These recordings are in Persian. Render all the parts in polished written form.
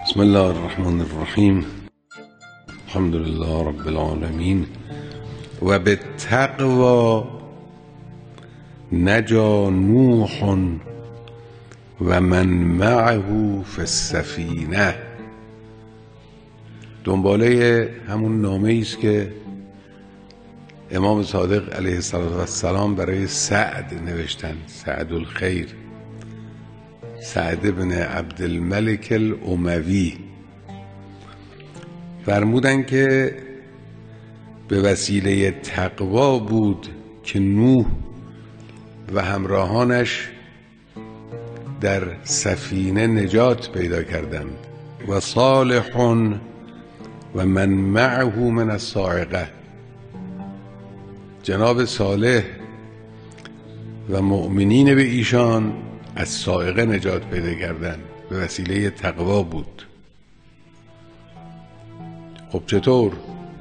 بسم الله الرحمن الرحیم. الحمد لله رب العالمین. و به تقوی نجا نوح و من معه فی السفینه. دنباله همون نامه است که امام صادق علیه السلام برای سعد نوشتن، سعد الخیر، سعد بن عبدالملک الاموی. فرمودن که به وسیله تقوا بود که نوح و همراهانش در سفینه نجات پیدا کردند و صالح و من معه من الصاعقه. جناب صالح و مؤمنین به ایشان از صاعقه نجات پیدا کردند، به وسیله تقوا بود. خب چطور؟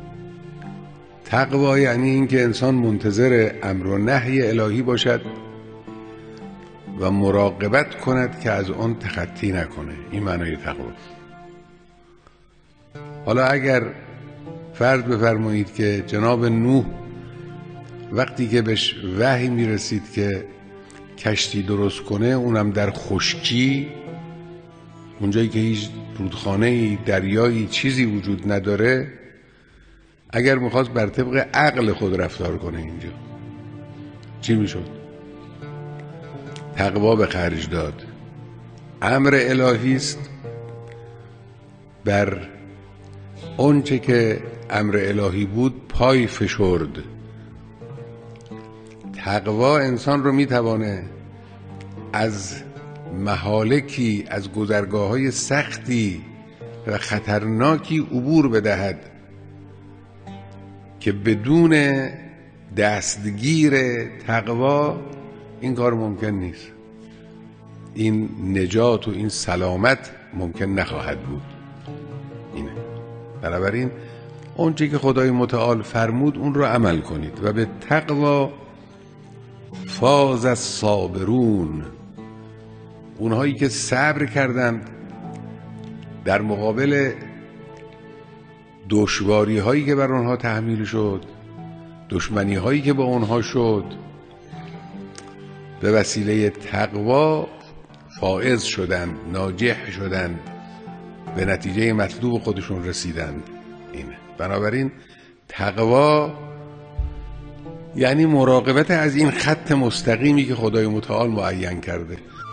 تقوا یعنی این که انسان منتظر امر و نهی الهی باشد و مراقبت کند که از آن تخطی نکنه. این معنای تقوا. حالا اگر فرض بفرمایید که جناب نوح وقتی که بهش وحی میرسید که کشتی درست کنه، اونم در خشکی، اونجایی که هیچ رودخانه‌ای، دریایی، چیزی وجود نداره، اگر میخواست بر طبق عقل خود رفتار کنه اینجا چی میشد؟ تقوا به خرج داد. امر الهی است، بر اونچه که امر الهی بود پای فشرد. تقوا انسان رو میتوانه از مهالکی، از گذرگاه‌های سختی و خطرناکی عبور بدهد که بدون دستگیر تقوا این کار ممکن نیست. این نجات و این سلامت ممکن نخواهد بود. اینه. بنابراین اونچه که خدای متعال فرمود اون رو عمل کنید. و به تقوا فاز الصابرون، اونهایی که صبر کردند در مقابل دشواری هایی که بر آنها تحمیل شد، دشمنی هایی که با آنها شد، به وسیله تقوا فائز شدند، ناجح شدند، به نتیجه مطلوب خودشون رسیدند. اینه. بنابراین تقوا یعنی مراقبت از این خط مستقیمی که خدای متعال معین کرده.